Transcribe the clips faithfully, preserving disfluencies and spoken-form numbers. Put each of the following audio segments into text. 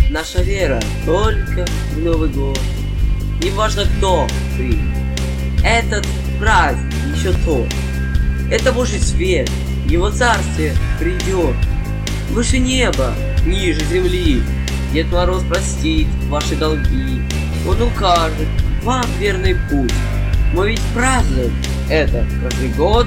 Наша вера только в Новый год. Неважно, кто ты. Этот праздник еще тот. Это Божий свет, Его царствие придет. Выше неба, ниже земли. Дед Мороз простит ваши долги. Он укажет вам верный путь. Мы ведь празднуем это каждый год.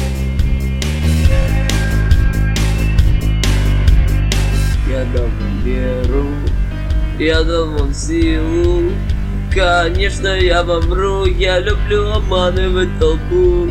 Я дам вам веру, я дам вам силу. Конечно, я вам вру, я люблю обманывать толпу.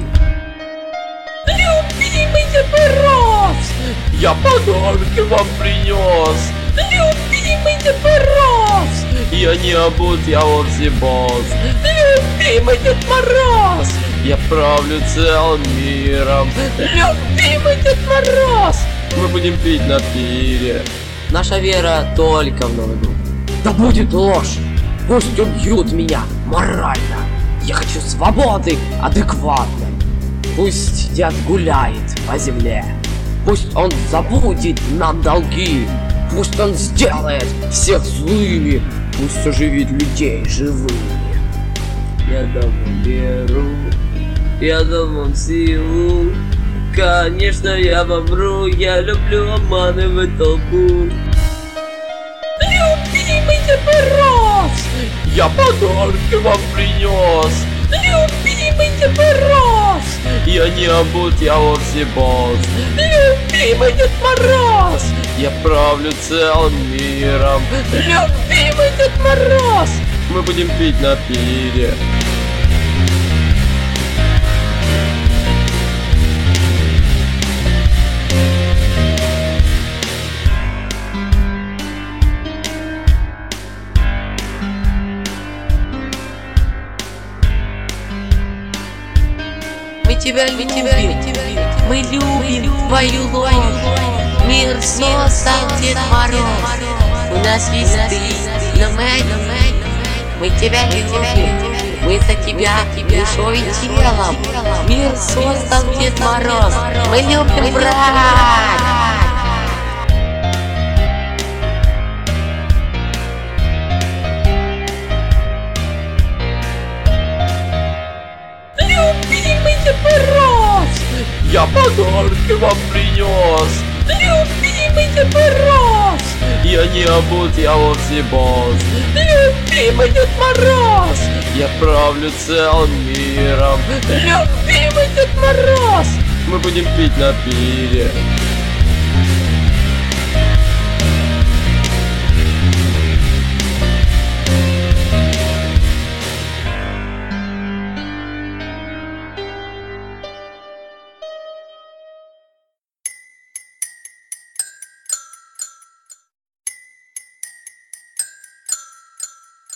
Любимый Дед Мороз! Я подарки вам принес. Любимый Дед Мороз! Я не обут, я вовсе босс. Любимый Дед Мороз! Я правлю целым миром. Любимый Дед Мороз! Мы будем пить на пире. Наша вера только в Новый год. Да будет ложь! Пусть убьют меня морально! Я хочу свободы адекватной! Пусть дед гуляет по земле! Пусть он забудет нам долги! Пусть он сделает всех злыми! Пусть оживит людей живыми! Я дам вам веру, я дам вам силу. Конечно, я вам вру, я люблю обманывать толпу. Любимый Дед Мороз! Я подарки вам принес. Любимый Дед Мороз! Я не обут, я вовсе босс. Любимый Дед Мороз! Я правлю целым миром. Любимый Дед Мороз! Мы будем пить на пире. Мы тебя любим, мы любим твою ложь. Мир создал Дед Мороз. У нас есть ты, но мы одни. Мы тебя любим, мы за тебя душой и телом. Мир создал Дед Мороз. Мы любим брать. Любимый Дед Мороз! Я подарки вам принес. Любимый Дед Мороз! Я не обут, я вовсе босс. Любимый Дед Мороз! Я правлю целым миром. Любимый Дед Мороз! Мы будем пить на пире.